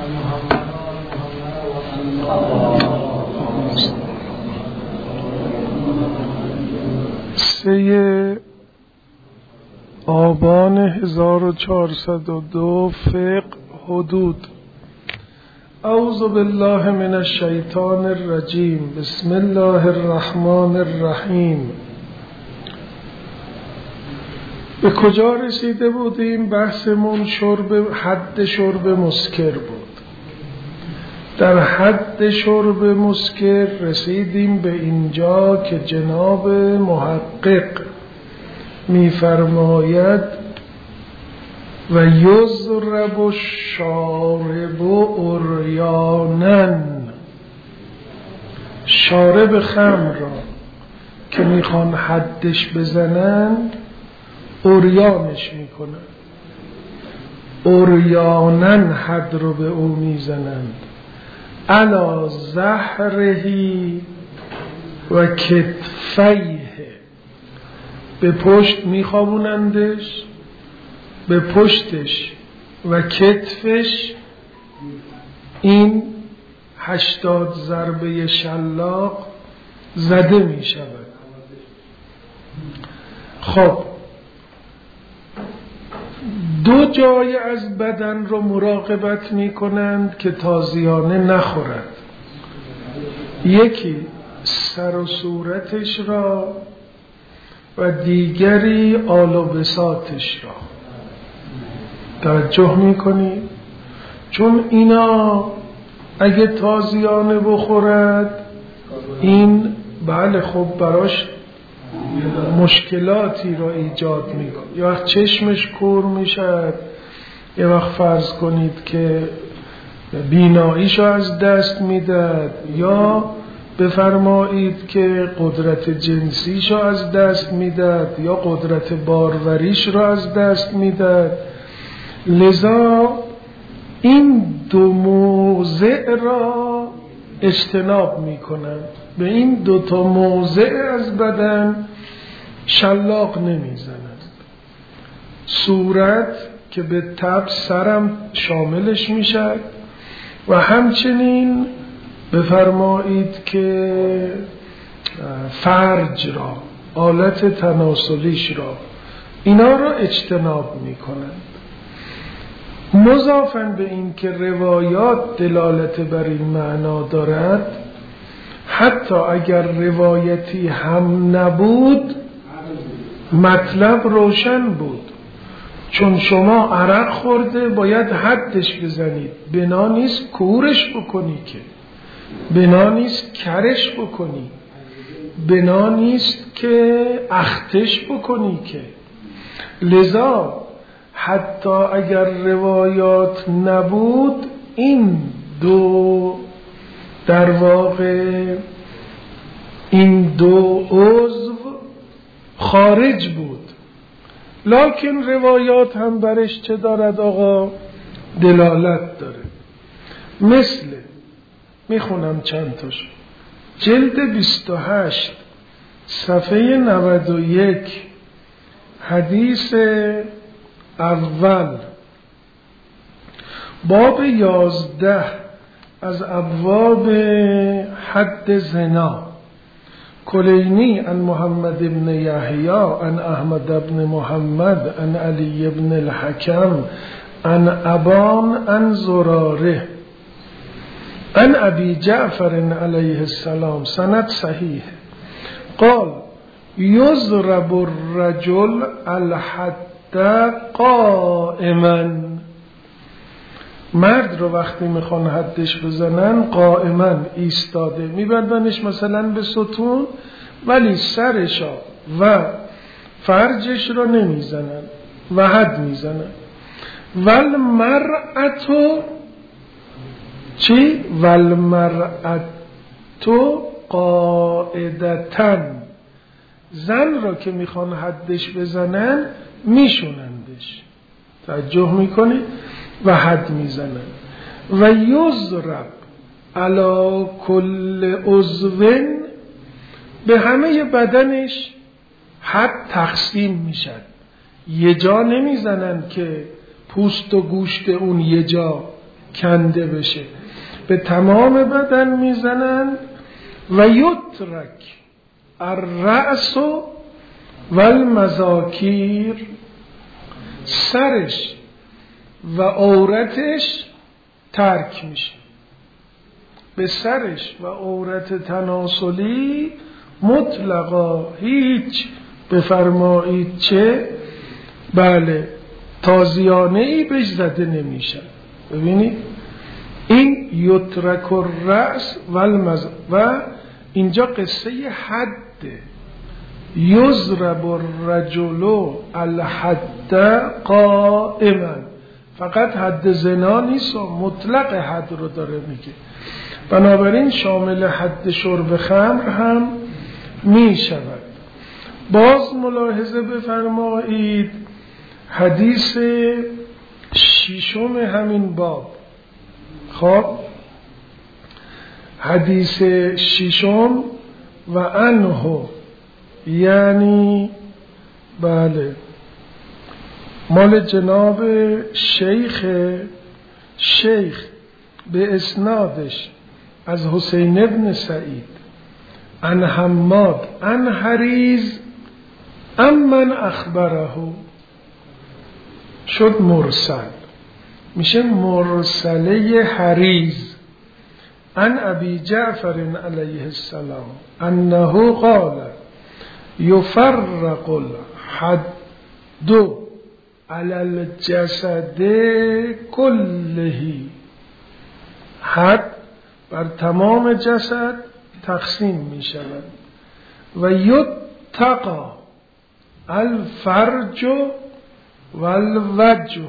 سه آبان 1402 فقه حدود. اعوذ بالله من الشیطان الرجیم. بسم الله الرحمن الرحیم. به کجا رسیده بودیم؟ بحثمون حد شرب مسکر بود. در حد شرب مسکر رسیدیم به اینجا که جناب محقق می‌فرماید و یضرب الشارب عریانا، شارب خمر را که میخوان حدش بزنند عریانش میکنند، عریانا حد رو به او میزنند، علی ظهرهی و کتفیه، به پشت میخوابونندش، به پشتش و کتفش این 80 ضربه شلاق زده می شود. خب دو جای از بدن رو مراقبت می کنند که تازیانه نخورد، یکی سر و صورتش را و دیگری آل و بساطش را. توجه میکنی؟ چون اینا اگه تازیانه بخورد این بله خب براش مشکلاتی را ایجاد میکنه. یه وقت چشمش کور میشد، یه وقت فرض کنید که بیناییشو از دست میداد، یا بفرمایید که قدرت جنسیشو از دست میداد، یا قدرت باروریش رو از دست میداد. لذا این دو موضع را اجتناب میکنند، به این دو تا موضع از بدن شلاق نمیزنند. صورت که به طبع سرم شاملش میشد و همچنین بفرمایید که فرج را، آلت تناسلیش را، اینا را اجتناب میکنند. مضافاً به این که روایات دلالت بر این معنا دارد، حتی اگر روایتی هم نبود مطلب روشن بود. چون شما عرق خورده باید حدش بزنید، بنا نیست کورش بکنی، که بنا نیست کرش بکنی، بنا نیست که اختش بکنی که. لذا حتی اگر روایات نبود این دو در واقع این دو عضو خارج بود، لکن روایات هم برش چه دارد آقا؟ دلالت داره. مثل میخونم چند تاشو. جلد 28 صفحه 91 حدیث اول، باب 11 از ابواب حد زنا. کلینی عن محمد بن یحیی عن احمد بن محمد عن علی بن الحکم عن ابان عن زراره عن ابی جعفر علیه السلام، سند صحیح، قال یضرب الرجل الحد قائما، مرد رو وقتی میخوان حدش بزنن قائما ایستاده میبندنش مثلا به ستون، ولی سرش و فرجش رو نمیزنن و حد میزنن. والمرأتو چی؟ والمرأتو قاعدتن، زن را که میخوان حدش بزنن میشونندش، توجه میکنی؟ و حد میزنن. و یضرب علی کل عضوین، به همه بدنش حد تقسیم میشد. یه جا نمیزنن که پوست و گوشت اون یه جا کنده بشه. به تمام بدن میزنن. و یترک الرأس و المذاکیر، سرش و عورتش ترک میشه. به سرش و عورت تناسلی مطلقا هیچ بفرمایید چه بله تازیانه ای بهش زده نمیشه. ببینید این یترک الرأس و اینجا قصه حده. یضرب الرجل الحد قائما، فقط حد زنا نیست، مطلق حد رو داره میگه. بنابراین شامل حد شرب خمر هم می شود. باز ملاحظه بفرمایید حدیث ششم همین باب. خب حدیث ششم و عنه، یعنی بله مال جناب شیخ به اسنادش از حسین ابن سعید عن حماد عن حریز امن اخبره، شد مرسل، میشه مرسله حریز عن ابی جعفر علیه السلام انه قال یفرق الحد علی الجسد کله، حد بر تمام جسد تقسیم می شود. و یتقا الفرج و الوجه،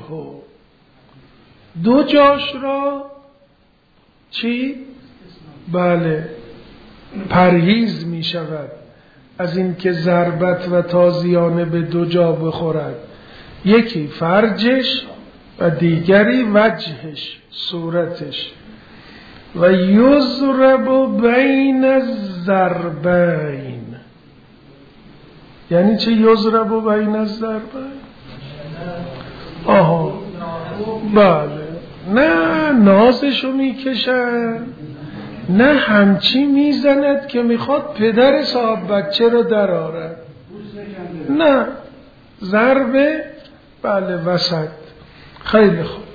دو جاش را چی؟ بله پرهیز می شود از این که ضربت و تازیانه به دو جا بخورد، یکی فرجش و دیگری وجهش، صورتش. و یضرب بین الضربین، یعنی چه یضرب بین الضربین؟ آها بله، نه نازشو میکشن، نه همچی میزند که میخواد پدر صاحب بچه رو درآورد، نه ضربه بله وسط. خیلی خوب.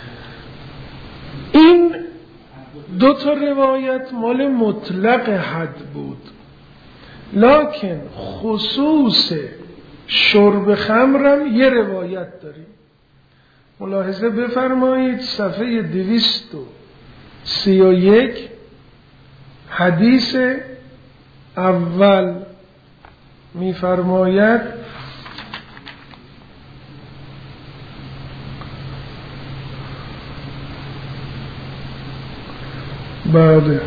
این دو تا روایت مال مطلق حد بود، لکن خصوص شرب خمرم یه روایت داریم. ملاحظه بفرمایید صفحه 231 حدیث اول میفرماید بله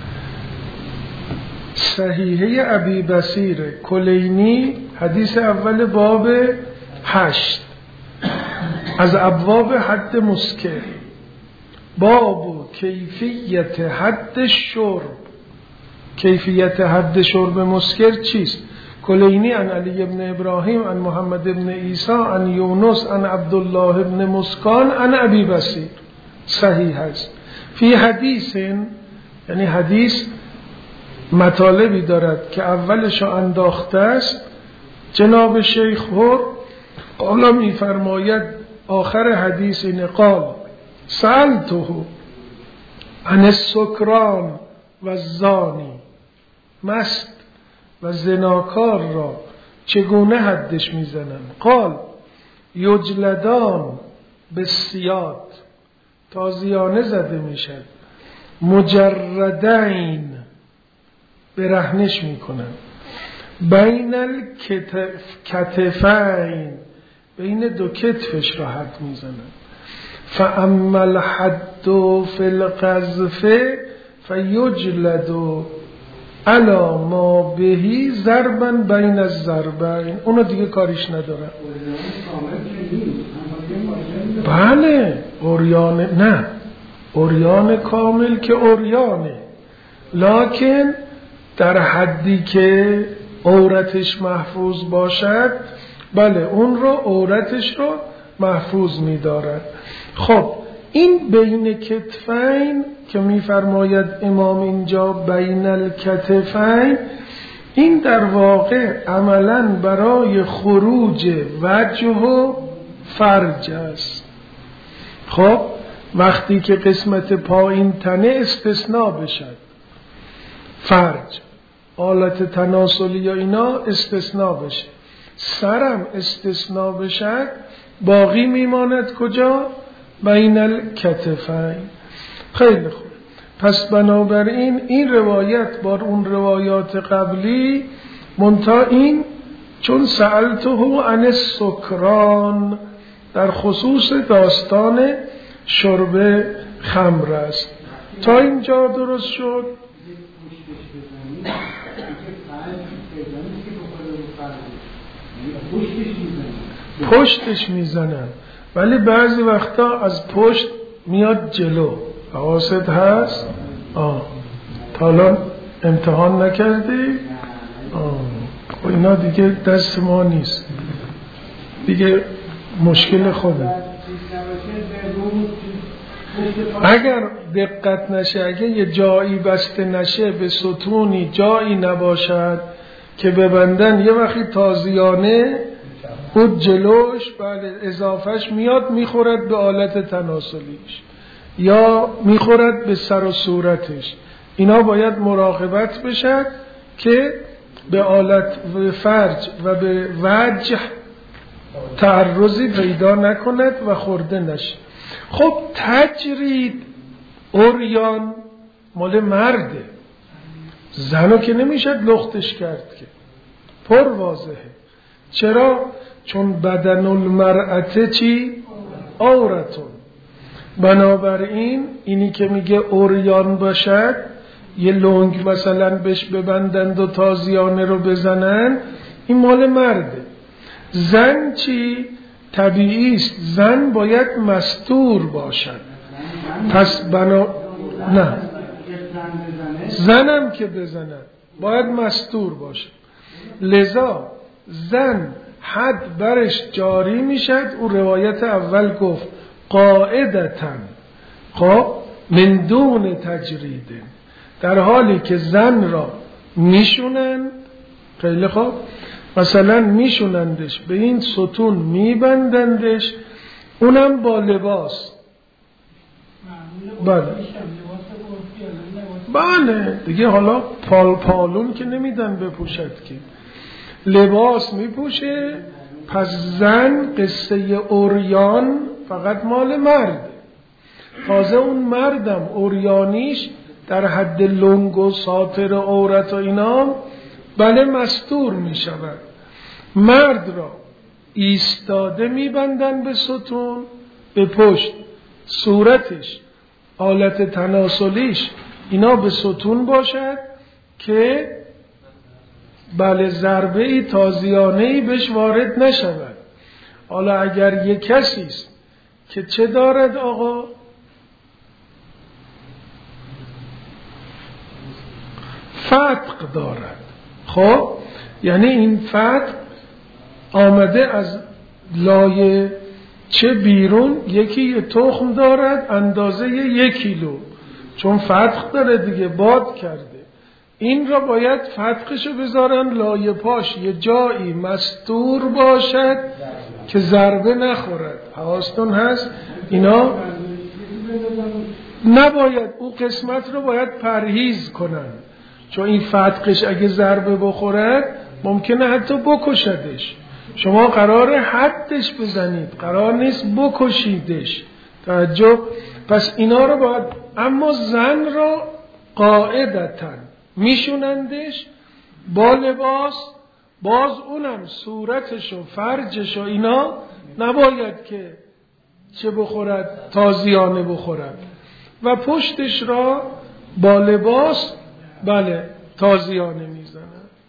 صحیحه ابی بصیر کلینی حدیث اول باب 8 از ابواب حد مسکر، باب کیفیت حد شرب. کیفیت حد شرب مسکر چیست؟ کلینی عن علی ابن ابراهیم عن محمد ابن عیسی عن یونس عن عبدالله ابن مسکان عن ابی بصیر، صحیح است. فی حدیث، یعنی حدیث مطالبی دارد که اولش انداخته است. جناب شیخ قال می فرماید آخر حدیث اینه، قال سألته عن السکران و الزانی، مست و زناکار را چگونه حدش میزنن؟ قال یجلدان بالسیاد، تازیانه زده میشد، مجردین برهنش میکنن، بین الکتفین، بین دو کتفش را حد میزنن. فاما الحد فی القذف فیجلد علی ما بهی ضربا بین الضربین، اونو دیگه کاریش ندارن. بله عریان، نه عریان کامل که عریانه، لکن در حدی که عورتش محفوظ باشد بله اون رو عورتش رو محفوظ می‌دارد. خب این بین کتفین که میفرماید امام اینجا بین الکتفین، این در واقع عملاً برای خروج وجه و فرج است. خب وقتی که قسمت پایین تنه استثناء بشد، فرج، آلت تناسلی یا اینا استثناء بشه، سرم استثناء بشد، باقی میماند کجا؟ بین الکتفین. خیلی خوب. پس بنابراین این روایت با اون روایات قبلی منتها این چون سألته عن السکران در خصوص داستان شرب خمر است. تا اینجا درست شد؟ پشتش میزنن، ولی بعضی وقتا از پشت میاد جلو. حواست هست؟ تا الان امتحان نکردی؟ و اینا دیگه دست ما نیست دیگه، مشکل خوده. اگر دقت نشه، اگه یه جایی بسته نشه، به ستونی جایی نباشد که ببندن، یه وقتی تازیانه خود جلوش، بله اضافهش میاد میخورد به آلت تناسلیش یا میخورد به سر و صورتش. اینا باید مراقبت بشد که به آلت و فرج و به وجه تعرضی پیدا نکند و خورده نشه. خب تجرید عریان مال مرده، زنو که نمیشد لختش کرد که، پر واضحه. چرا؟ چون بدن المرأة چی؟ عورتون. بنابراین اینی که میگه عریان باشد، یه لنگ مثلا بهش ببندند و تازیانه رو بزنن، این مال مرده. زن چی؟ طبیعی است، زن باید مستور باشد. پس نه، زنم که بزنن باید مستور باشد. لذا زن حد برش جاری میشد. او روایت اول گفت قاعدتن، خب من دون تجرید، در حالی که زن را میشونن. خیلی خوب، مثلا میشونندش، به این ستون میبندندش، اونم با لباس. بله دیگه، حالا پالون که نمیدن بپوشد که، لباس میپوشه. پس زن قصه عریان فقط مال مرد. تازه اون مردم عریانیش در حد لنگ و ساتر عورت و اینا بله مستور میشود. مرد را ایستاده میبندن به ستون، به پشت، صورتش، آلت تناسلیش اینا به ستون باشد که بله ضربه ای تازیانه ای بهش وارد نشود. حالا اگر یک کسی است که چه دارد آقا؟ فتق دارد. خب یعنی این فتق آمده از لایه چه بیرون، یکی تخم دارد اندازه 1 کیلو، چون فتق داره دیگه، باد کرده. این را باید فتقشو بذارن لایه پاش، یه جایی مستور باشد که ضربه نخورد. حواستون هست؟ اینا نباید، او قسمت رو باید پرهیز کنن، چون این فتقش اگه ضربه بخورد ممکنه حتی بکشدش. شما قراره حدش بزنید، قرار نیست بکشیدش. توجه. پس اینا رو باید، اما زن را قاعدتاً میشونندش با لباس، باز اونم صورتش و فرجش و اینا نباید که چه بخورد، تازیانه بخورد، و پشتش را با لباس بله تازیانه میزنن.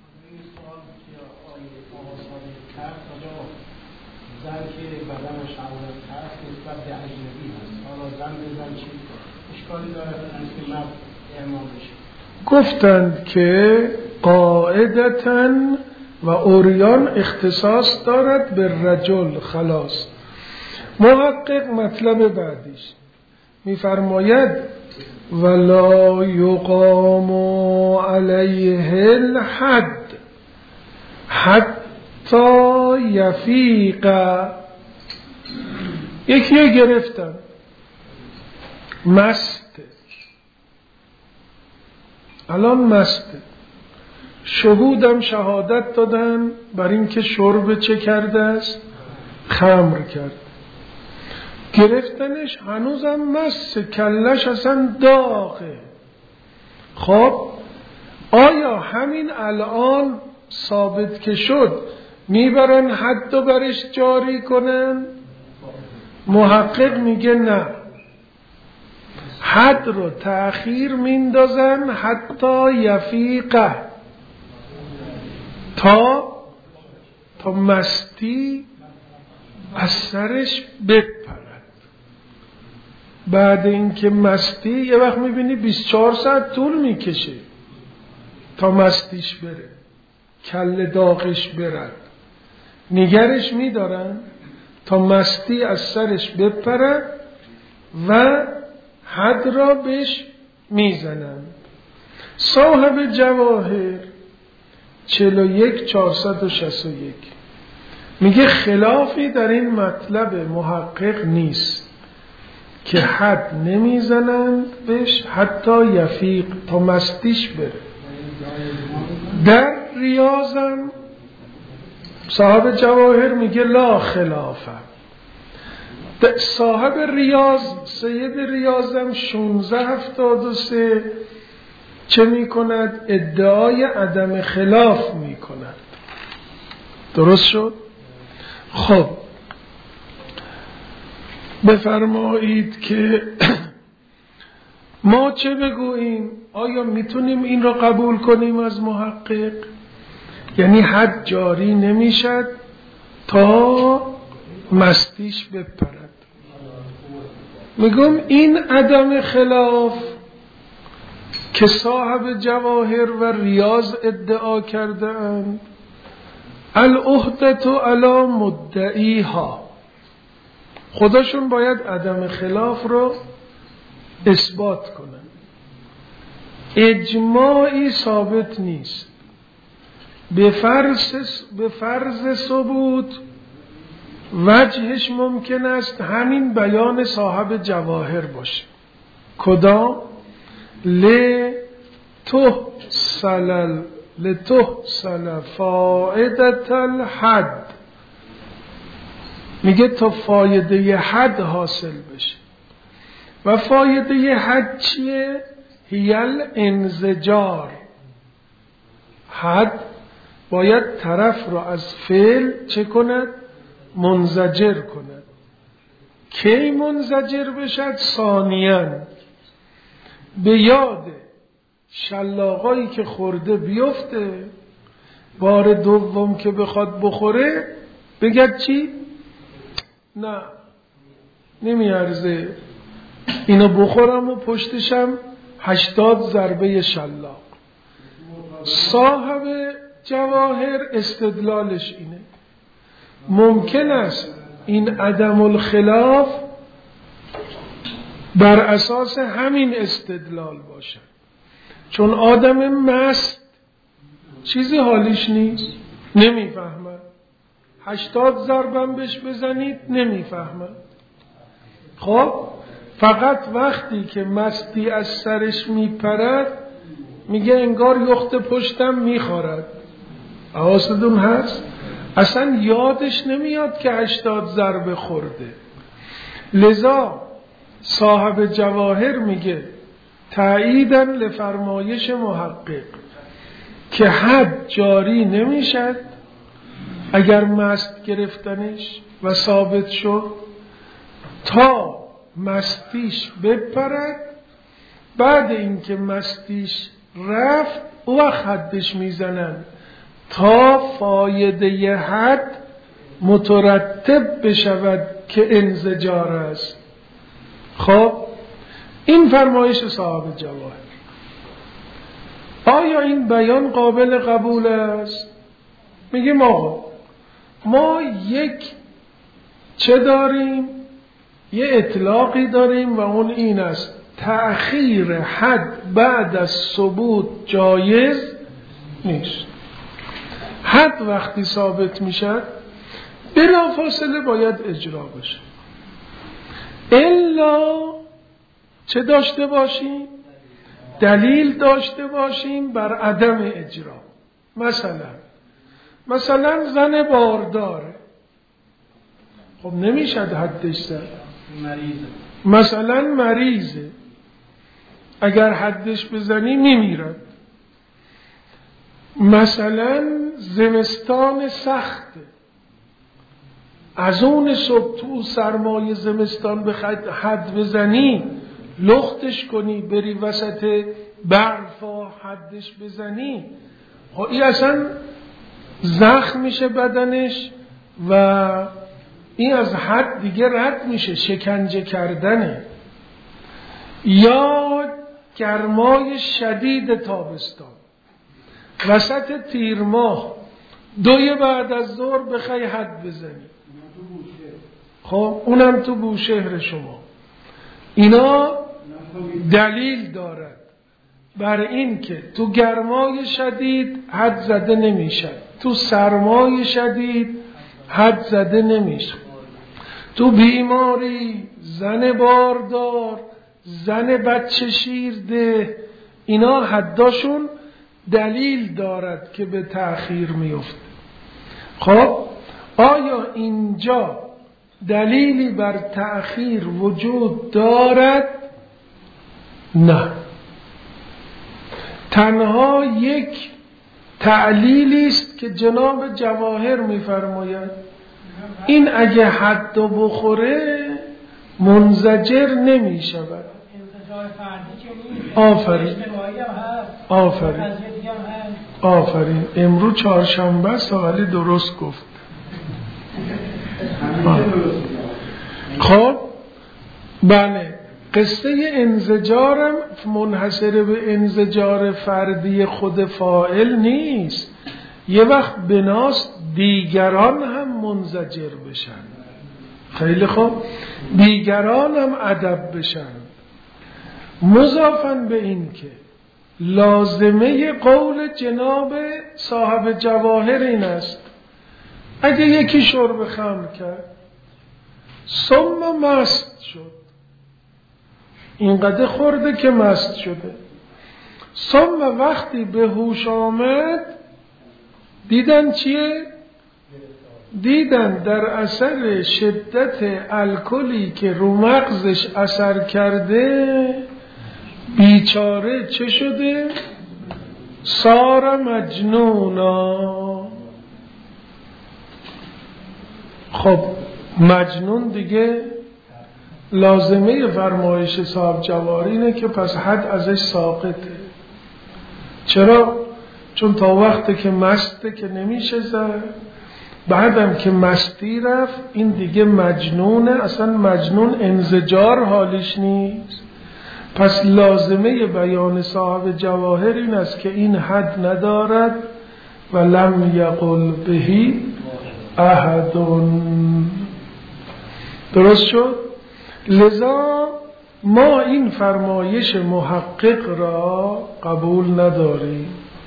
زن که بدنش عورت هست نسبت به اجنبی هست، حالا زن بزن چی اشکالی داره که مرد اعمال بشه؟ گفتند که قاعدتاً و عریان اختصاص دارد به رجل. خلاص. محقق مطلب بعدیش میفرماید ولا یقام علیه الحد حتی یفیق. یکی گرفتن مسته، الان مسته، شهودم شهادت دادن بر این که شرب چه کرده است؟ خمر کرد. گرفتنش هنوزم مسته، کلش اصلا داغه. خب آیا همین الان ثابت که شد میبرن حد و برش جاری کنن؟ محقق میگه نه، حد رو تأخیر میندازن حتی یفیقه، تا مستی از سرش بپرد. بعد اینکه مستی یه وقت میبینی 24 ساعت طول میکشه تا مستیش بره، کله داغش برد، نگرش میدارن تا مستی از سرش بپرد و حد را بهش میزنن. صاحب جواهر 41461 میگه خلافی در این مطلب محقق نیست که حد نمیزنند بهش حتی یفیق، تا مستیش بره. در ریاضم صاحب جواهر میگه لا خلافه. صاحب ریاض سید ریاضم 1673 چه میکند؟ ادعای عدم خلاف میکند. درست شد؟ خب بفرمایید که ما چه بگوییم؟ آیا میتونیم این را قبول کنیم از محقق؟ یعنی حد جاری نمیشد تا مستیش بپرد. میگم این عدم خلاف که صاحب جواهر و ریاض ادعا کرده اند، العهدة علی مدعیها، خودشون باید عدم خلاف رو اثبات کنن. اجماعی ثابت نیست. به فرض ثبوت وجهش ممکن است همین بیان صاحب جواهر باشه. کدام؟ لتحصل فائدة الحد، میگه تا فایده حد حاصل بشه. و فایده حد چیه؟ هیل انزجار. حد باید طرف را از فعل چه کند؟ منزجر کند. کی منزجر بشد؟ ثانیاً به یاد شلاقایی که خورده بیفته، بار دوم که بخواد بخوره بگد چی؟ نه نمیارزه اینو بخورم و پشتشم 80 ضربه شلاق. صاحب جواهر استدلالش اینه. ممکن است این عدم الخلاف بر اساس همین استدلال باشه، چون آدم مست چیزی حالیش نیست، نمیفهمه. 80 ضربم بهش بزنید نمیفهمه. خب فقط وقتی که مستی از سرش میپرد میگه انگار یخت پشتم میخورد. حواستون هست؟ اصلا یادش نمیاد که 80 ضربه خورده. لذا صاحب جواهر میگه تأییداً لفرمایش محقق که حد جاری نمیشد اگر مست گرفتنش و ثابت شد تا مستیش بپرد. بعد اینکه مستیش رفت او وقت حدش میزنن تا فایده حد مترتب بشود که انزجار است. خب این فرمایش صاحب جواهر. آیا این بیان قابل قبول است؟ میگیم آقا ما یک چه داریم؟ یه اطلاقی داریم و اون این است: تأخیر حد بعد از ثبوت جایز نیست. حد وقتی ثابت میشه بلافاصله باید اجرا بشه، الا چه داشته باشیم؟ دلیل داشته باشیم بر عدم اجرا. مثلا زن بارداره، خب نمیشه حدش زد. مثلا مریضه، اگر حدش بزنی میمیرد. مثلا زمستان سخته، از اون صبح تو سرمای زمستان به حد بزنی، لختش کنی، بری وسط برف و حدش بزنی، خب این اصلا زخم میشه بدنش و این از حد دیگه رد میشه، شکنجه کردنه. یا گرمای شدید تابستان، وسط تیر ماه 2 بعد از ظهر بخوای حد بزنی، خب اونم تو بوشهر شما. اینا دلیل دارد بر این که تو گرمای شدید حد زده نمیشه، تو سرمای شدید حد زده نمیشه، تو بیماری، زن باردار، زن بچه شیرده، اینا حداشون دلیل دارد که به تأخیر میفته. خب آیا اینجا دلیلی بر تأخیر وجود دارد؟ نه، تنها یک تعلیلی است که جناب جواهر میفرماید این اگه حد بخوره منزجر نمی شود. آفرین امروز چهارشنبه است ولی درست گفت. خب بله، قصه انزجارم منحصر به انزجار فردی خود فاعل نیست، یه وقت بناست دیگران هم منزجر بشن. خیلی خوب، دیگران هم ادب بشن. مضافاً به این که لازمه قول جناب صاحب جواهر این است اگه یکی شرب خمر کرد ثم مست شد، اینقدر خورده که مست شده، ثم وقتی به هوش آمد دیدن چیه؟ دیدن در اثر شدت الکلی که رو مغزش اثر کرده بیچاره چه شده؟ سار مجنونا. خب مجنون دیگه لازمه فرمایش صاحب جواهر اینه که پس حد ازش ساقطه. چرا؟ چون تا وقتی که مسته که نمیشه زد، بعدم که مستی رفت این دیگه مجنونه، اصلا مجنون انزجار حالش نیست. پس لازمه بیان صاحب جواهر این است که این حد ندارد و لم یقل بهی احد. درست شد؟ لذا ما این فرمایش محقق را قبول نداریم،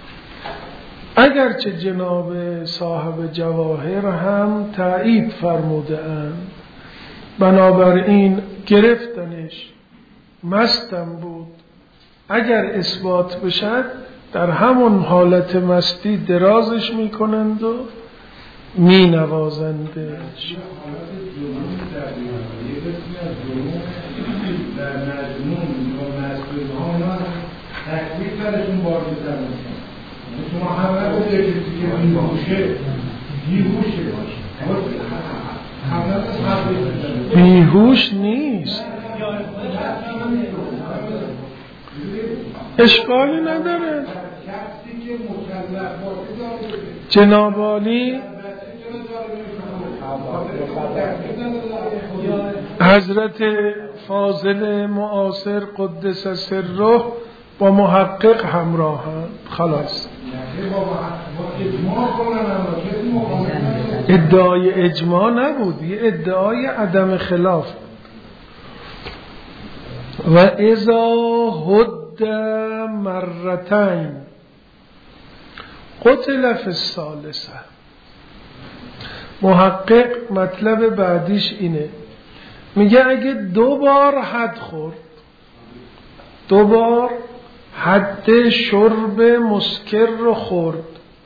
اگرچه جناب صاحب جواهر هم تایید فرموده اند. بنابراین گرفتنش مستم بود، اگر اثبات بشد در همون حالت مستی درازش میکنند و مینوازندش. در مجنون و مسئول ها تکلیف برشون بار بزنن. شما همه رو دیگه که بیهوشه بیهوش نیست، اشکالی نداره. جناب عالی حضرت فاضل معاصر قدس سره با محقق همراه هم. خلاص ادعای اجماع نبود، یه ادعای عدم خلاف. و اذا هد مرتين قتل فی الثالثه. محقق مطلب بعدیش اینه، میگه اگه 2 بار حد خورد، 2 بار حد شرب مسکر رو خورد،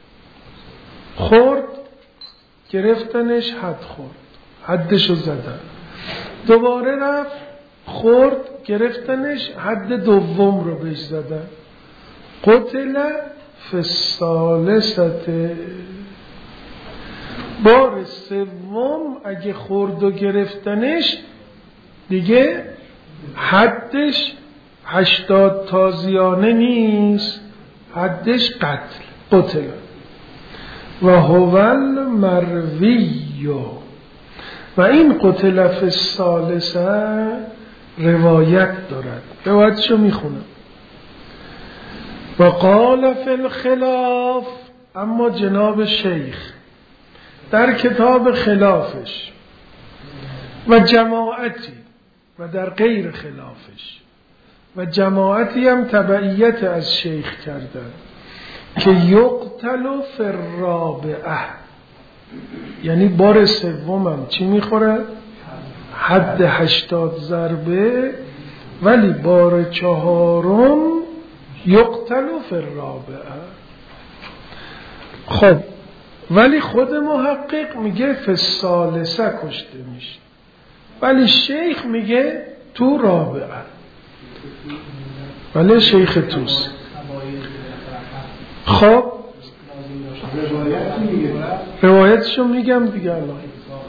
گرفتنش حد خورد، حدشو زدن، دوباره رفت خورد گرفتنش حد دوم رو بهش زدن، قتل فی الثالثه. بار سوم اگه خورد و گرفتنش دیگه حدش 80 تازیانه نیست، حدش قتل. و هو المروی، و این قتل فی الثالثه روایت دارد. روایتشو میخونم. و قال فی الخلاف، اما جناب شیخ در کتاب خلافش و جماعتی و در غیر خلافش و جماعتی هم تبعیت از شیخ کردن که یقتل فی الرابعه، یعنی بار سوم هم چی میخوره؟ حد 80 ضربه، ولی بار 4 یقتل فی الرابعه. خب ولی خود محقق میگه فی الثالثه کشته میشه، ولی شیخ میگه تو رابعه. ولی شیخ توست. خب روایتشو میگم دیگه الان.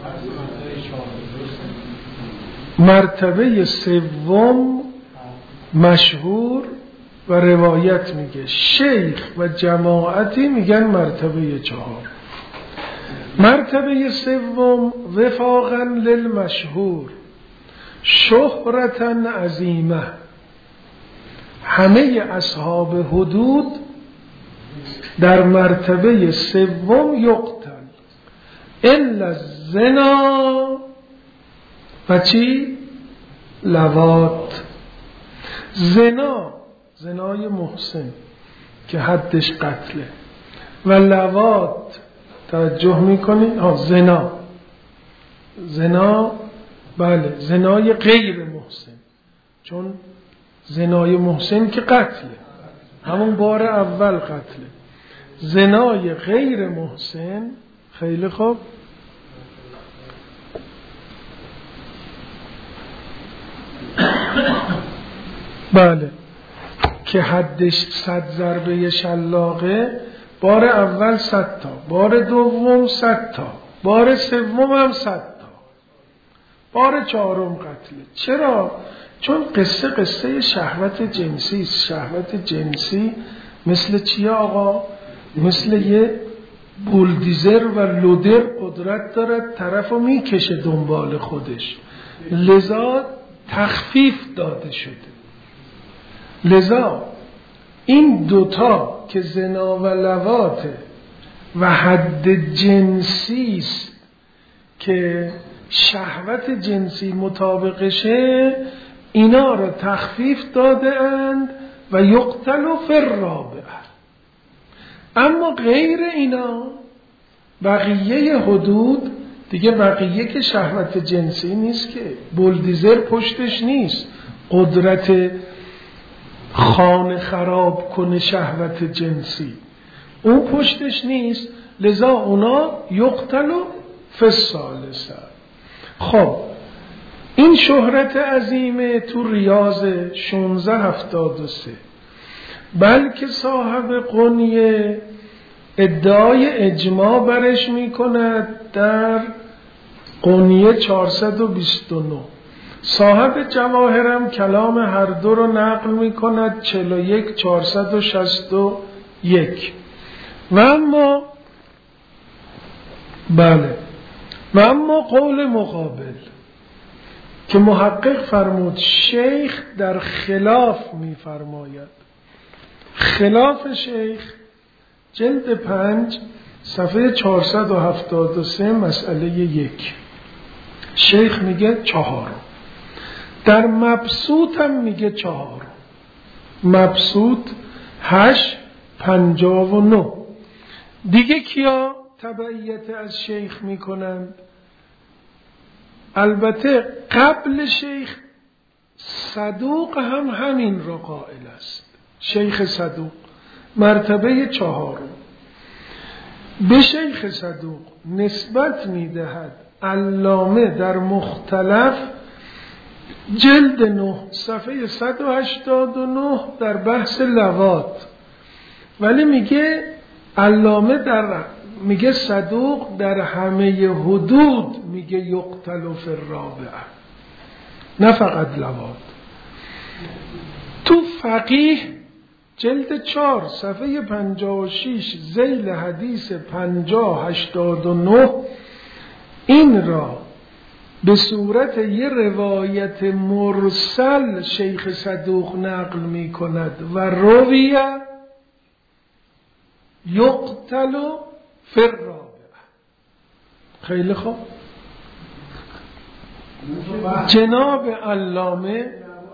مرتبه سوم مشهور و روایت میگه، شیخ و جماعتی میگن مرتبه 4. مرتبه سوم وفاقا للمشهور شهرتا عظیمه، همه اصحاب حدود در مرتبه سوم یقتل الا الزنا و چی؟ لواط. زنای محسن که حدش قتله، و لواط توجه میکنید؟ زنا بله، زنای غیر محسن، چون زنای محسن که قتله، همون بار اول قتله. زنای غیر محسن، خیلی خوب، بله، که حدش 100 ضربه شلاقه، بار اول 100 تا، بار دوم 100 تا، بار سوم هم 100 تا، بار 4 قتله. چرا؟ چون قصه شهوت جنسی است. شهوت جنسی مثل چیه آقا؟ مثل یه بولدیزر و لودر قدرت دارد، طرفو میکشه دنبال خودش، لذا تخفیف داده شده. لذا این دوتا که زنا و لواطه و حد جنسی است که شهوت جنسی مطابقشه، اینا رو تخفیف داده اند و یقتل فی الرابعه. اما غیر اینا بقیه حدود دیگه، بقیه که شهوت جنسی نیست، که بولدیزر پشتش نیست قدرت خانه خراب کنه شهوت جنسی، اون پشتش نیست، لذا اونا یقتل فی الثالثه. خب این شهرت عظیمه تو ریاض 1673، بلکه صاحب قنیه ادعای اجماع برش میکند در قنیه 429. صاحب جواهرم کلام هر دو رو نقل میکند 41 461. و اما بله، و اما قول مقابل که محقق فرمود شیخ در خلاف میفرماید. خلاف شیخ جلد 5 صفحه 473 مسئله 1. شیخ میگه 4. در مبسوط هم میگه 4. مبسوط 8 59. دیگه کیا تبعیت از شیخ میکنند؟ البته قبل شیخ صدوق هم همین را قائل است. شیخ صدوق مرتبه 4. به شیخ صدوق نسبت میدهد علامه در مختلف جلد 9 صفحه 189 در بحث لواط، ولی میگه علامه میگه صدوق در همه حدود میگه یقتل فی الرابعه، نه فقط لواط. تو فقیه جلد 4 صفحه 56 ذیل حدیث 5089 این را به صورت یه روایت مرسل شیخ صدوق نقل می کند و رویه یقتل فی الرابعه. خیلی خوب. جناب علامه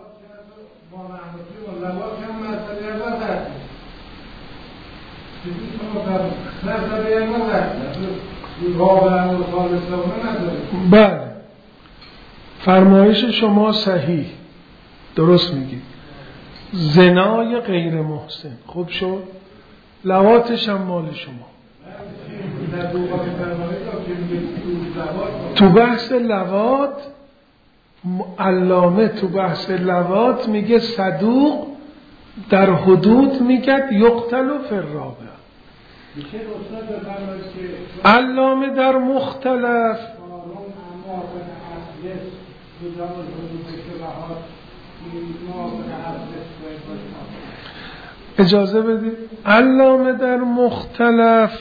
بله، فرمایش شما صحیح، درست میگید. زنای غیر محسن خوب شد، لواتش هم مال شما. تو بحث لوات علامه تو بحث لوات میگه صدوق در حدود میگه یقتل فی الرابعه. علامه در مختلف اجازه بدید. علامه در مختلف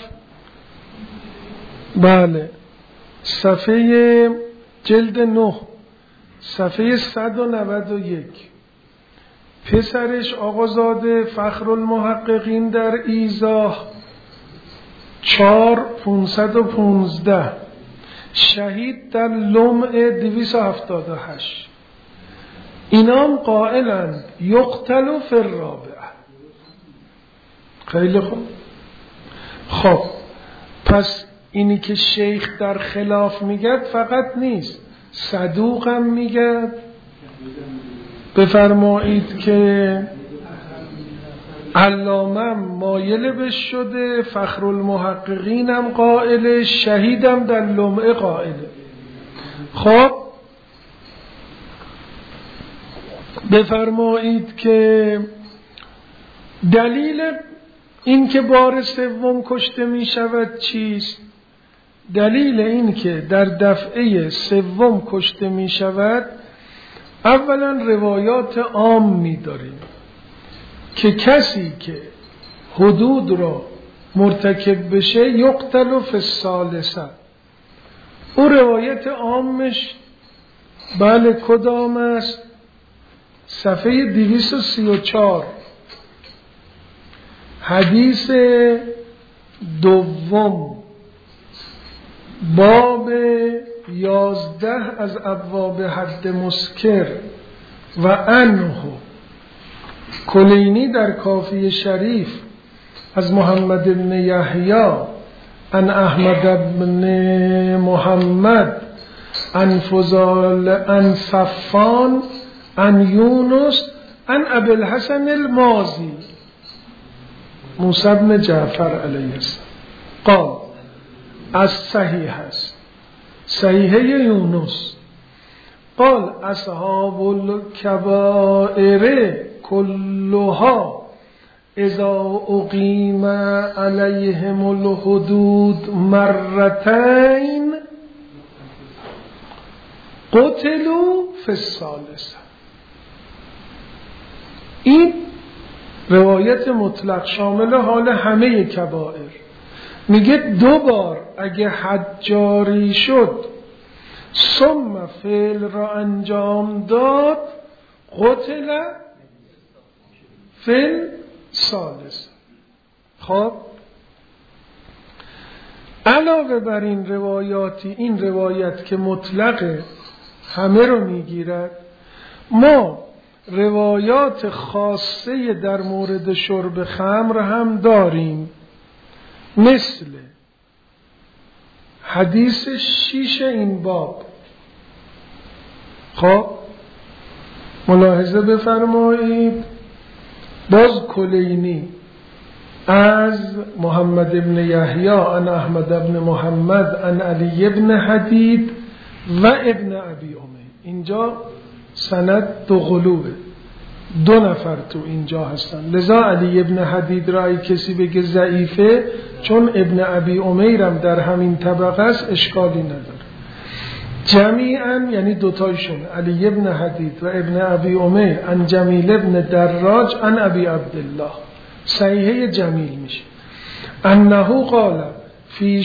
بله صفحه جلد 9 صفحه 191 پسرش آقازاده فخرالمحققین در ایضاح 4515 شهید در لمع 278 اینام قائلند یقتل فی الرابعه. خیلی خوب. خب پس اینی که شیخ در خلاف میگد فقط نیست، صدوق هم میگد. بفرمایید که علامه مایل بش شده، فخرالمحققین هم قائله، شهیدم در لمعه قائله. خب بفرمایید که دلیل این که بار سوم کشته می شود چیست؟ دلیل این که در دفعه سوم کشته می شود اولا روایات عام می داریم که کسی که حدود را مرتکب بشه یقتل فی الثالثه. او روایت عامش بله کدام است؟ صفحه 234 حدیث دوم باب 11 از ابواب حد مسکر و عنه کلینی در کافی شریف از محمد بن یحیی عن احمد بن محمد عن فضال عن صفان عن یونس عن ابی الحسن المازی موسی بن جعفر علیه السلام قال از صحیح است، صحیحه یونس قال اصحاب الکبائر کلها اذا اقیم علیهم الحدود مرتين قتلوا فی الثالثه. این روایت مطلق شامل حال همه کبائر. میگه 2 بار اگه حد جاری شد ثم فعل را انجام داد قتل فی الثالثه. خب علاوه بر این روایاتی، این روایت که مطلق همه رو میگیرد، ما روایات خاصه در مورد شرب خمر هم داریم، مثل حدیث 6 این باب. خب ملاحظه بفرمایید، باز کلینی از محمد ابن یحیی عن احمد ابن محمد عن علی ابن حدید و ابن ابی امیر. اینجا سند دو قلوبه، 2 نفر تو اینجا هستن، لذا علی ابن حدید را ای کسی بگه ضعیفه، چون ابن ابی امیرم در همین طبقه است اشکالی نداره. جمیعا یعنی دوتایشون، علی ابن حدید و ابن ابی امیر عن جمیل ابن دراج عن ابی عبدالله، صحیحه جمیل میشه. انه قال فی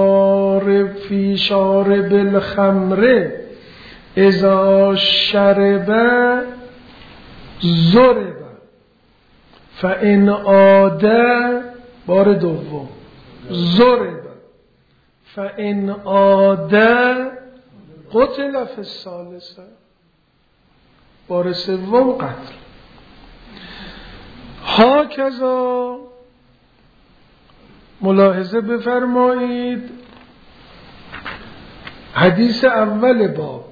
شارب الخمر اذا شرب ضرب فان عاد، بار دوم ضرب فان عاد قتل فی الثالثه، بار سوم قتل. هاکذا ملاحظه بفرمایید حدیث اول باب،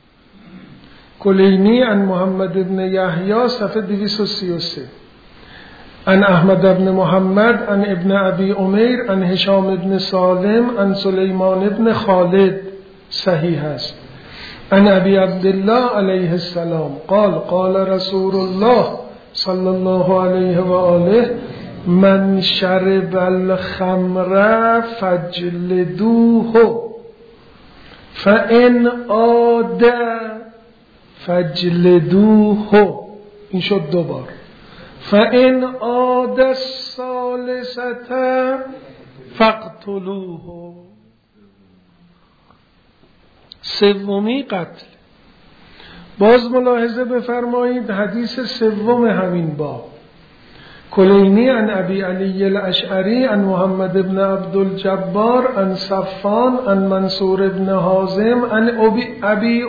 کلینی عن محمد ابن یحیی صفحه 233، عن احمد ابن محمد عن ابن ابی امیر عن هشام ابن سالم عن سلیمان ابن خالد، صحیح است. عن ابی عبدالله علیه السلام قال قال رسول الله صلی الله علیه و آله من شرب الخمر فجلدوه فان عاد فجلدوه. این شد 2 بار. فان عاد الثالثه فاقتلوه، سومی قتل. باز ملاحظه بفرمایید حدیث سوم همین باب، کلینی عن ابی علی الاشعری عن محمد ابن عبدالجبار عن صفان عن منصور ابن حازم عن ابی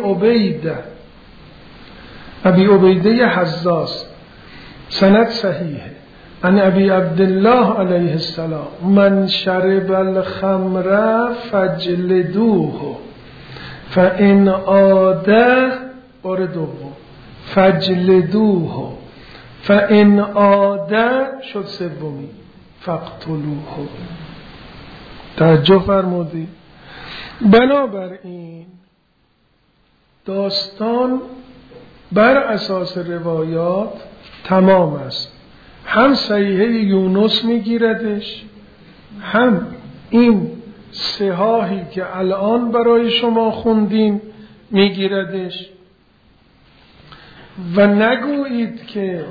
عبیده حزاز، سند صحیحه. عن ابی عبدالله علیه السلام من شرب الخمر فجلدوه فان عاد، بار دوم فجلدوه فان عاد شد سومی فاقتلوه. توجه فرمودید. بنابراین داستان بر اساس روایات تمام است، هم صحیحه یونس میگیردش، هم این صحاحی که الان برای شما خوندیم میگیردش. و نگویید که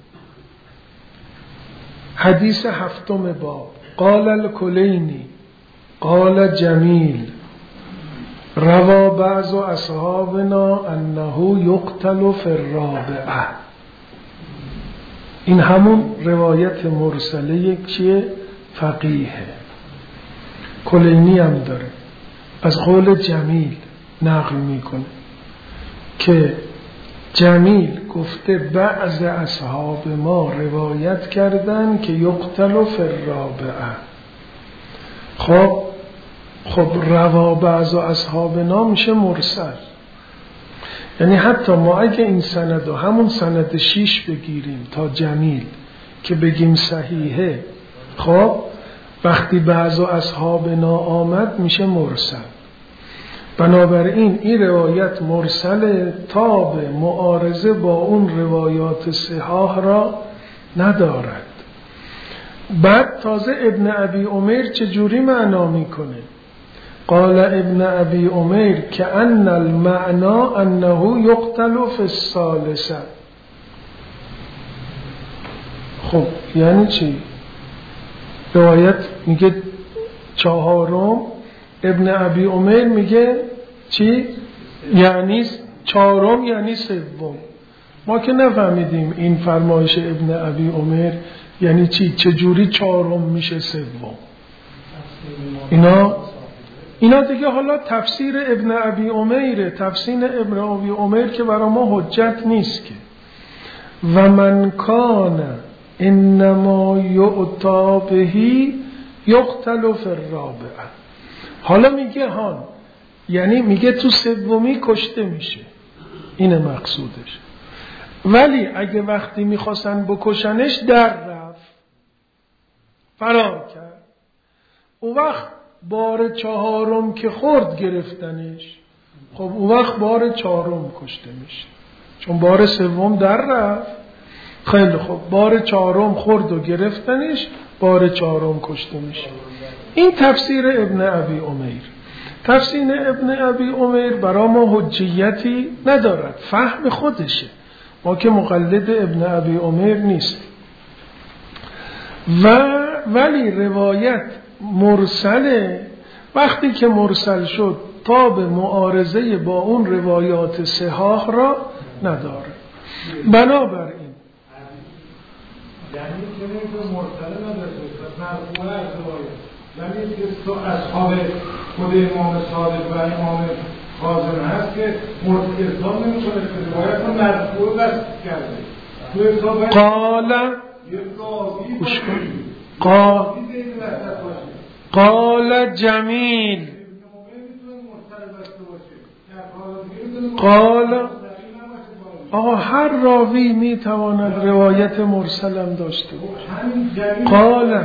حدیث 7 باب قال الکلینی قال جمیل روا بعض اصحابنا انه یقتل فی الرابعه، این همون روایت مرسله چیه؟ فقیه. کلینی هم داره از قول جمیل نقل میکنه که جمیل گفته بعض اصحاب ما روایت کردن که یقتل فی الرابعه. خب روا بعض اصحابنا میشه مرسل، یعنی حتی ما اگه این سند و همون سند 6 بگیریم تا جمیل که بگیم صحیحه، خب وقتی بعض اصحابنا آمد میشه مرسل. بنابراین این روایت مرسل تا به معارضه با اون روایات صحاح را ندارد. بعد تازه ابن ابی امیر چجوری معنا میکنه؟ قال ابن ابی امیر که ان المعنا انه یقتل فی الثالثه. خب یعنی چی؟ روایت میگه 4، ابن ابی امیر میگه چی؟ یعنی 4 یعنی 3. ما که نفهمیدیم این فرمایش ابن ابی امیر یعنی چی؟ چجوری 4 میشه 3؟ اینا اینا دیگه حالا تفسیر ابن ابی عمیره. تفسیر ابن ابی عمیر که برای ما حجت نیست که و من کان انما یعطا بهی یقتل فی الرابعه. حالا میگه هان، یعنی میگه تو سومی کشته میشه، اینه مقصودش. ولی اگه وقتی میخواستن بکشنش در رفت، فرار کرد، اون وقت بار چهارم که خورد گرفتنش، خب اون وقت بار چهارم کشته میشه، چون بار سوم در رفت. خیلی خب، بار چهارم خورد و گرفتنش، بار چهارم کشته میشه. این تفسیر ابن ابی عمیر. تفسیر ابن ابی عمیر برای ما حجیتی ندارد، فهم خودشه، ما که مقلد ابن ابی عمیر نیست. ولی روایت مرسله. وقتی که مرسل شد تا به معارضه با اون روایات صحاح را نداره. بنابراین یعنی که مرسله نداره، مرفوعه از روایت، یعنی که تو اصحاب خود امام صادق و امام کاظم هست که ارسال نمی‌کنه که روایت رو مرفوع بس کرده. قال جمیل، قال آقا هر راوی میتواند روایت مرسلم داشته باشه.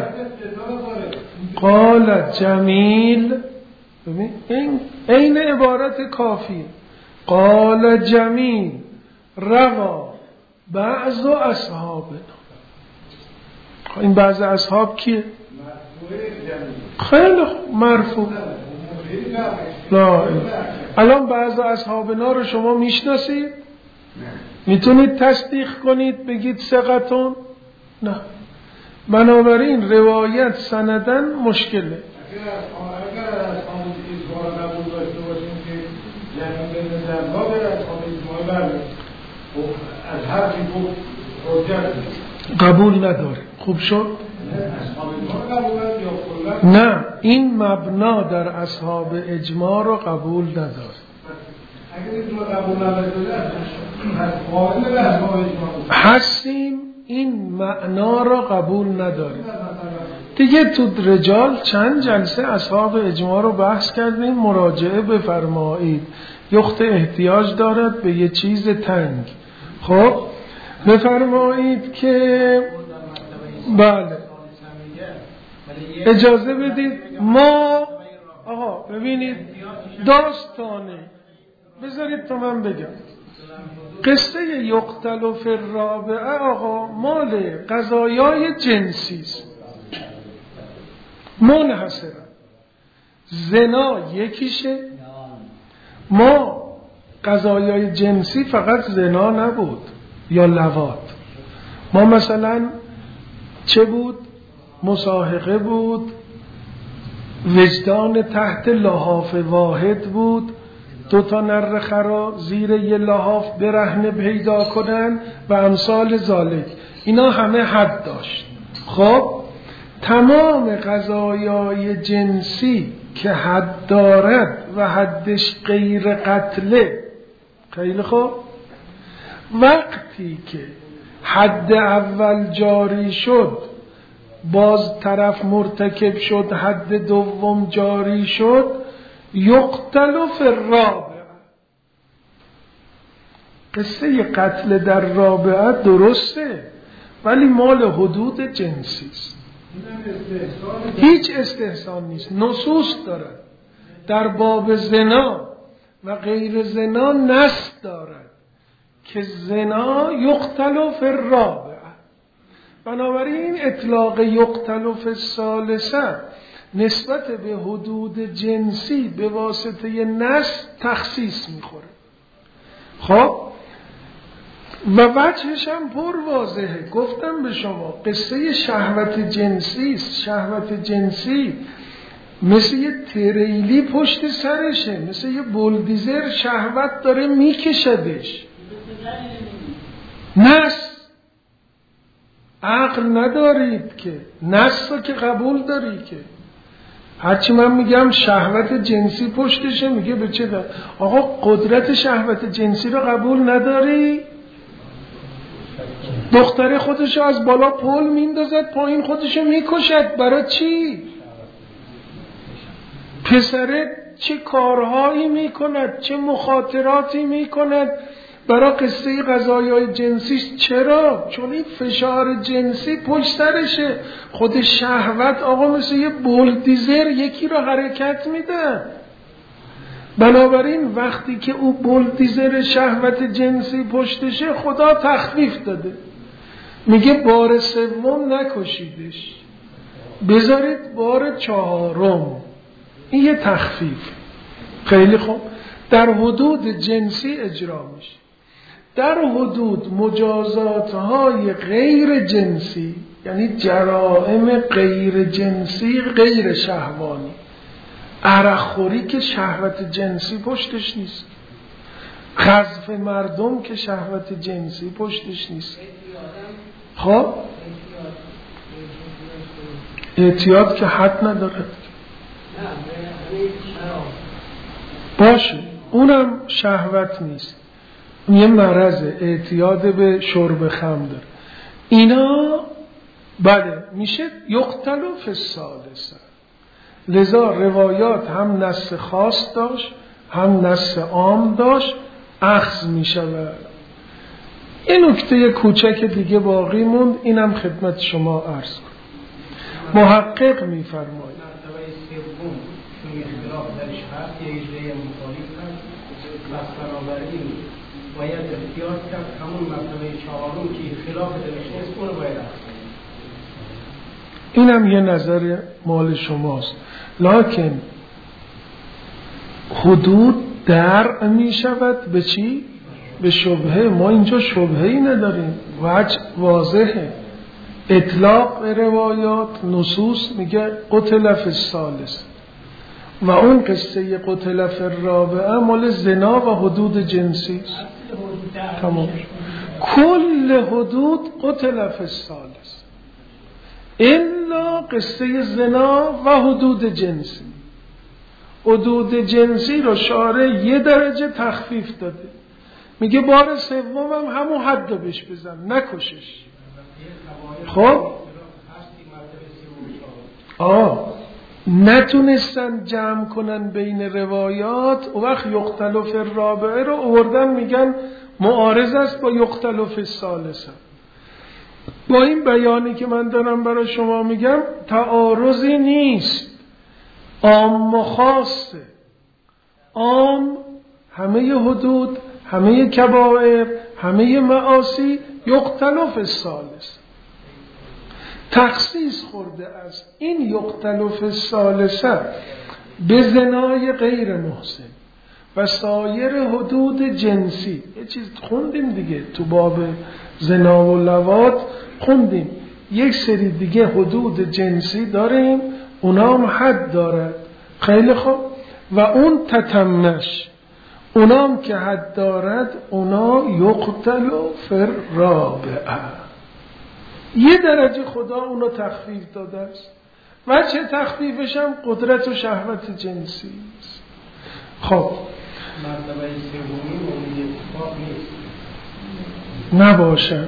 قال جمیل، ببین این عبارت کافی. قال جمیل روا بعض اصحابنا. این بعض اصحاب کیه؟ خیلی مرفوع. لا الان بعض اصحابنا رو شما میشناسید؟ میتونید تصدیق کنید بگید ثقتون؟ نه. بنابراین روایت سندن مشکله. اگر از آن اجماع قبول داشته باشیم که یعنی بین زنها بر از آن اجماع برده از هر چی گفت حجت قبول نداره. خوب شد؟ نه، این مبنا در اصحاب اجماع رو قبول نداره. هستیم، این معنا را قبول نداریم. دیگه تو رجال چند جلسه اصحاب اجماع رو بحث کردیم، مراجعه بفرمایید. یخت احتیاج دارد به یه چیز تنگ. خب بفرمایید که بله اجازه بدید ما آقا ببینید داستانه، بذارید تا من بگم. قصه یقتل فی الرابعه آقا مال قضایای جنسی است، منحصرا. زنا یکیشه. ما قضایای جنسی فقط زنا نبود یا لواط. ما مثلا چه بود؟ مصاحقه بود، وجدان تحت لحاف واحد بود، 2 نر خرا زیر یه لحاف برهنه پیدا کنن و امثال ذالک. اینا همه حد داشت. خب تمام قضایای جنسی که حد دارد و حدش غیر قتله، خیلی خوب، وقتی که حد اول جاری شد باز طرف مرتکب شد، حد دوم جاری شد، یقتل فی الرابعه. قصه قتل در رابعه درسته ولی مال حدود جنسی است، هیچ استحسان نیست. نصوص دارد در باب زنا و غیر زنا، نص دارد که زنا یقتل فی الرابعه. بنابراین اطلاق یقتل فی الثالثه نسبت به حدود جنسی به واسطه نص تخصیص میخوره. خب و وجهش هم پر واضحه. گفتم به شما قصه شهوت جنسی است. شهوت جنسی مثل یه تریلی پشت سرشه، مثل یه بولدیزر شهوت داره میکشدش. نص عقل ندارید که، نص رو که قبول داری که. هرچی من میگم شهوت جنسی پشتشه، میگه به چه دلیل؟ آقا قدرت شهوت جنسی رو قبول نداری؟ دختره خودشو از بالا پل میندازد پایین، خودشو میکشد، برای چی؟ پسره چه کارهایی میکند، چه مخاطراتی میکند برای قصه غذایای جنسیش. چرا؟ چون این فشار جنسی پشت سرشه. خود شهوت آقا مثل یه بولدیزر یکی رو حرکت میده. بنابراین وقتی که او بولدیزر شهوت جنسی پشتشه، خدا تخفیف داده، میگه بار سوم نکشیدش، بذارید بار چهارم. این یه تخفیف. خیلی خوب، در حدود جنسی اجرا میشه. در حدود مجازات‌های غیر جنسی، یعنی جرائم غیر جنسی غیر شهوانی، عرق‌خوری که شهوت جنسی پشتش نیست، قذف مردم که شهوت جنسی پشتش نیست. خب اعتیاد که حد نداره، باشه اونم شهوت نیست، یه مرضه، اعتیاد به شرب خمر داره. اینا بله میشه یقتل فی الثالثه. لذا روایات هم نص خاص داشت هم نص عام داشت، اخذ میشود. این نکته کوچک دیگه باقی موند، اینم خدمت شما عرض کنم. محقق میفرماید باید احتیاط کرد همون مرتبه چهارم که خلاف دلش نیست اونو باید اخذ. اینم یه نظر مال شماست، لکن حدود درع می شود به چی؟ به شبهه. ما اینجا شبهه‌ای نداریم، وجه واضحه. اطلاق به روایات نصوص میگه قتل فی الثالث، و اون قصه قتل فی الرابعه مال زنا و حدود جنسی است. تمام. کل حدود قتل فی الثالث الا قصه زنا و حدود جنسی. حدود جنسی رو شارع یه درجه تخفیف داده، میگه بار سوم هم همون حد رو بهش بزن، نکشش. خب نتونستن جمع کنن بین روایات، و وقت یقتل فی الرابعه رو آوردن میگن معارض است با یقتل فی الثالثه. با این بیانی که من دارم برای شما میگم تعارضی نیست، عام و خاصه. عام همه حدود، همه کبائر، همه معاصی یقتل فی الثالثه. تخصیص خورده است این یقتل فی الثالثه به زنای غیر محسن و سایر حدود جنسی. یه چیز خوندیم دیگه تو باب زنا و لواط، خوندیم یک سری دیگه حدود جنسی داریم، اونا هم حد دارد. خیلی خوب، و اون تتمش، اونا هم که حد دارد، اونا یقتل فی الرابعه. یه درجه خدا اونو تخفیف داده است، و چه تخفیفش هم قدرت و شهوت جنسی است. خب مرتبه سومی مورد اتفاق نیست، نباشد.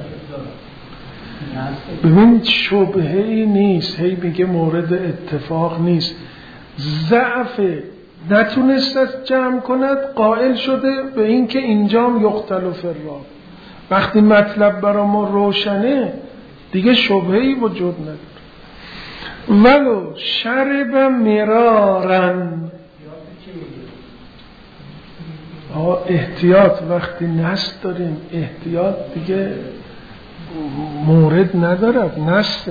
ببینید شبهه‌ای نیست، هی میگه مورد اتفاق نیست. ضعف نتونست جمع کند، قائل شده به این که اینجام یقتل فی الرابعه. وقتی مطلب برای ما روشنه دیگه شبهه‌ای وجود نداره. ولو شرب مرارن، احتیاط وقتی نست داریم، احتیاط دیگه مورد ندارد، نسته.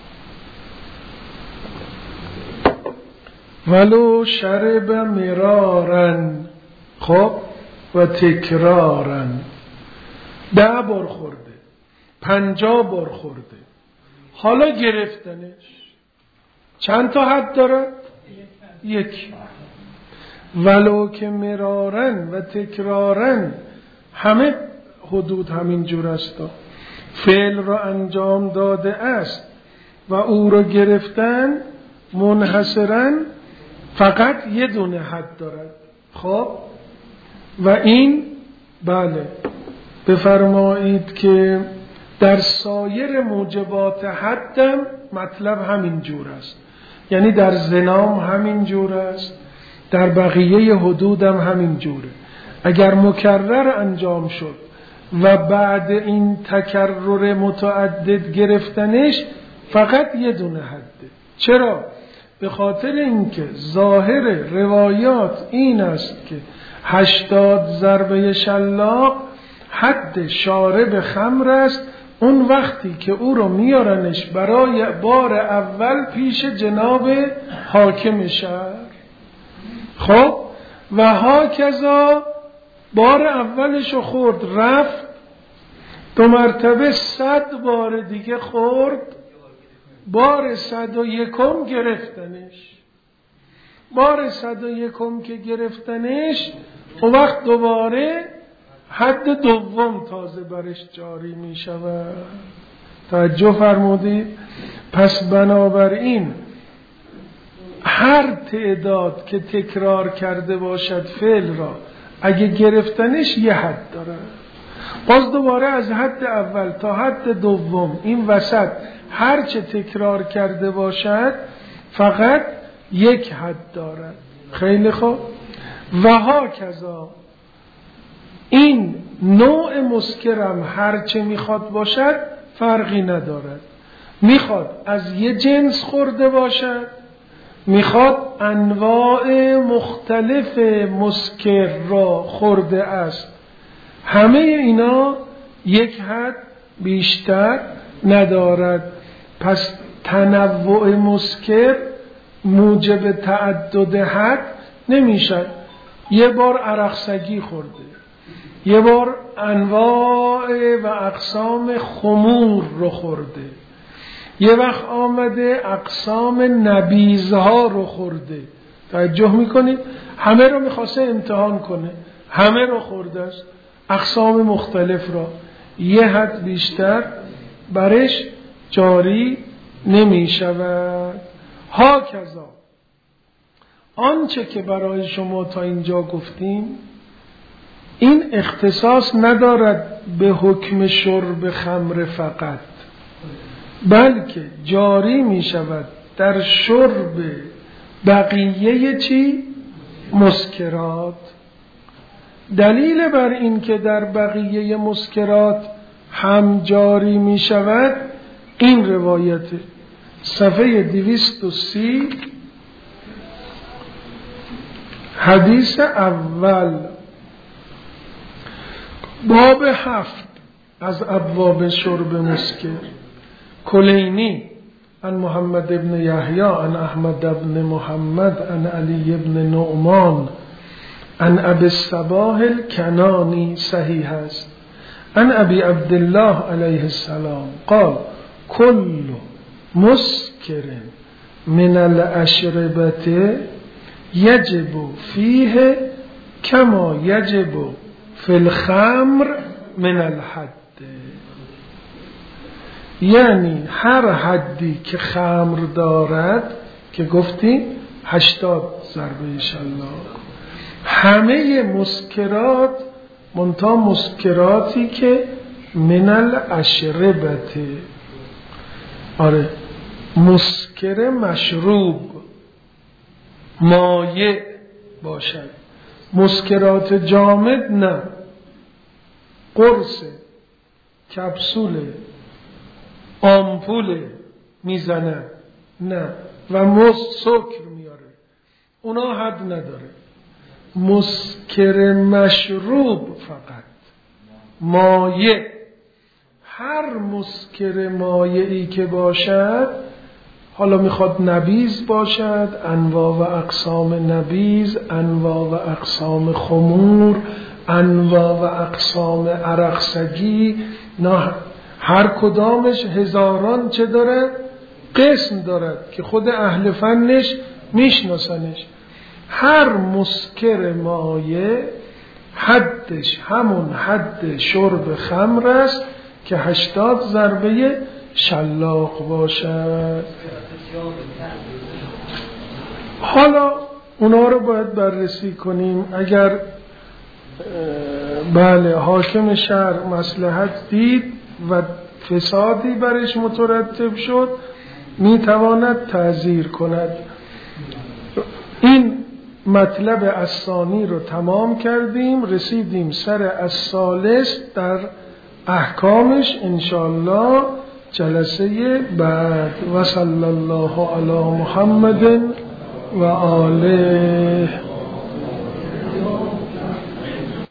ولو شرب مرارن، خب و تکرارن، 10 بار خورده، 50 بار خورده، حالا گرفتنش چند تا حد دارد؟ 1. ولو که مرارن و تکرارن، همه حدود همین جور است، فعل را انجام داده است و او را گرفتن منحصرا فقط یه دونه حد دارد. خب و این بله بفرمایید که در سایر موجبات حدم مطلب همین جور است، یعنی در زنام همین جور است، در بقیه حدودم همین جوره. اگر مکرر انجام شد و بعد این تکرر متعدد گرفتنش فقط یه دونه حده. چرا؟ به خاطر اینکه ظاهر روایات این است که 80 ضربه شلاق حد شارب خمر است، اون وقتی که او رو میارنش برای بار اول پیش جناب حاکم شهر. خب و هاکذا بار اولش رو خورد رفت، 2 مرتبه 100 بار دیگه خورد، بار 101 گرفتنش. بار 101 که گرفتنش اون وقت دوباره حد دوم تازه برش جاری می شود. توجه فرمودید؟ پس بنابراین هر تعداد که تکرار کرده باشد فعل را اگه گرفتنش یه حد داره، باز دوباره از حد اول تا حد دوم این وسط هر چه تکرار کرده باشد فقط یک حد دارد. خیلی خوب. و هاکذا این نوع مسکرم هر چه میخواد باشد فرقی ندارد، میخواد از یه جنس خورده باشد، میخواد انواع مختلف مسکر را خورده است، همه اینا یک حد بیشتر ندارد. پس تنوع مسکر موجب تعدد حد نمیشد. یه بار عرق خورده، یه بار انواع و اقسام خمور رو خورده، یه وقت آمده اقسام نبیذها رو خورده. توجه میکنید؟ همه رو میخواسته امتحان کنه، همه رو خورده است، اقسام مختلف را. یه حد بیشتر برش جاری نمیشود. هاکذا آنچه که برای شما تا اینجا گفتیم این اختصاص ندارد به حکم شرب خمر فقط، بلکه جاری می شود در شرب بقیه چی؟ مسکرات. دلیل بر این که در بقیه مسکرات هم جاری می شود این روایت صفحه 230 حدیث اول باب 7 از ابواب شرب مسکر. کلینی عن محمد ابن یحیی عن احمد ابن محمد عن علی ابن نعمان عن ابی الصباح الکنانی صحیح است. عن ابی عبدالله علیه السلام قال کل مسکر من الاشربة یجب فیه کما یجب فی الخمر من الحد. یعنی هر حدی که خمر دارد که گفتیم 80 ضربه شلاق، همه مسکرات منتها مسکراتی که من الاشربة، آره مسکر مشروب مایع باشد، مسکرات جامد نه، قرص کپسول آمپول میزنه نه، و سکر میاره، اونا حد نداره. مسکر مشروب فقط مایع، هر مسکر مایعی که باشد، حالا میخواد نبیذ باشد، انواع و اقسام نبیذ، انواع و اقسام خمور، انواع و اقسام عرقسگی، نه هر کدامش هزاران چه داره؟ قسم دارد که خود اهل فنش میشناسنش. هر مسکر مایع حدش همون حد شرب خمر است که 80 ضربه شلاق باشد. حالا اونا رو باید بررسی کنیم. اگر بله حاکم شهر مصلحت دید و فسادی برش مترتب شد میتواند تعزیر کند. این مطلب الثانی رو تمام کردیم، رسیدیم سر الثالث در احکامش انشاءالله جلسه بعد. و صلی الله علی محمد و آله.